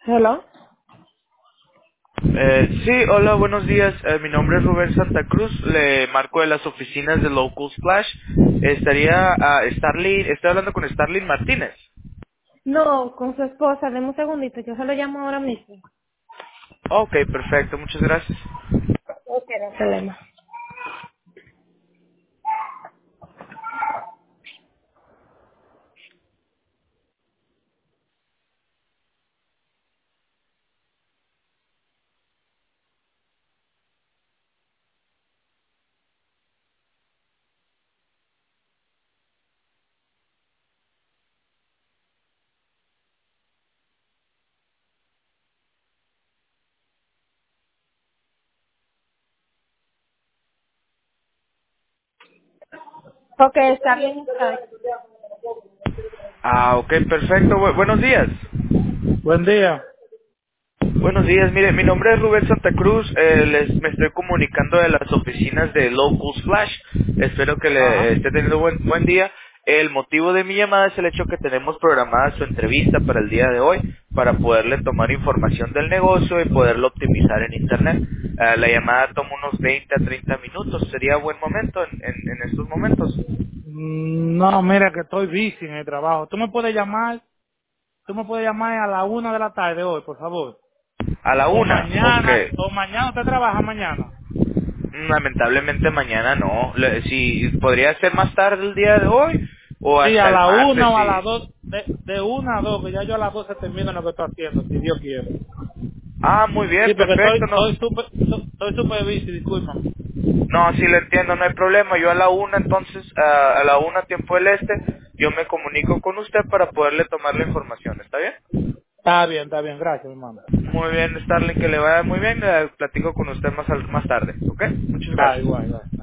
Hello. Sí, hola, buenos días. Mi nombre es Rubén Santa Cruz. Le marco de las oficinas de Local Splash. Estaría Starlin, estoy hablando con Starlin Martínez. No, con su esposa. Deme un segundito. Yo se lo llamo ahora mismo. Ok, perfecto, muchas gracias. Ok, no hay problema. Ok, está bien, está bien. Ok, perfecto. Buenos días. Buen día. Buenos días, mire, mi nombre es Rubén Santa Cruz. Me estoy comunicando de las oficinas de Local Splash. Espero que le Ajá. esté teniendo buen día. El motivo de mi llamada es el hecho que tenemos programada su entrevista para el día de hoy para poderle tomar información del negocio y poderlo optimizar en Internet. La llamada toma unos 20 a 30 minutos. ¿Sería buen momento en estos momentos? No, mira que estoy busy en el trabajo. Tú me puedes llamar a la 1 de la tarde hoy, por favor. A la O una, mañana, ok. o mañana usted trabaja mañana. Lamentablemente mañana no. Si podría ser más tarde el día de hoy o Sí, hasta a el la martes. 1 o a las Sí. 2, de 1 a 2, que ya yo a las 12 termino lo que estoy haciendo, si Dios quiere. Muy bien, Sí, porque estoy, perfecto. No, estoy súper, estoy súper busy, discúlpame. no, sí lo entiendo, no hay problema. Yo a la una, entonces, a la una tiempo del este, yo me comunico con usted para poderle tomar la información. ¿Está bien? Está bien, gracias, mi hermano. Muy bien, Starling, que le vaya muy bien. Platico con usted más tarde. ¿Ok? Muchas Bye, gracias. igual, bye.